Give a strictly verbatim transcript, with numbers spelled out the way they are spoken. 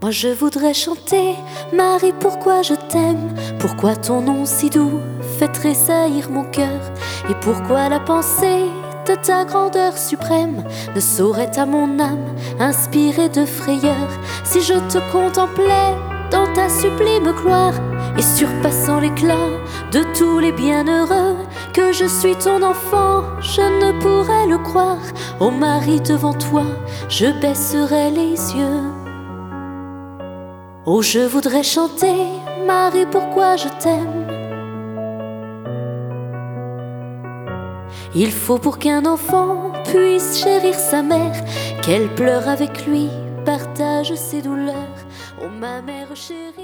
Moi je voudrais chanter, Marie, pourquoi je t'aime, pourquoi ton nom si doux fait tressaillir mon cœur, et pourquoi la pensée de ta grandeur suprême ne saurait à mon âme inspirer de frayeur. Si je te contemplais dans ta sublime gloire, et surpassant l'éclat de tous les bienheureux, que je suis ton enfant, je ne pourrais le croire. Ô Marie, devant toi, je baisserai les yeux. Oh, je voudrais chanter, Marie, pourquoi je t'aime. Il faut pour qu'un enfant puisse chérir sa mère, qu'elle pleure avec lui, partage ses douleurs. Oh, ma mère chérie.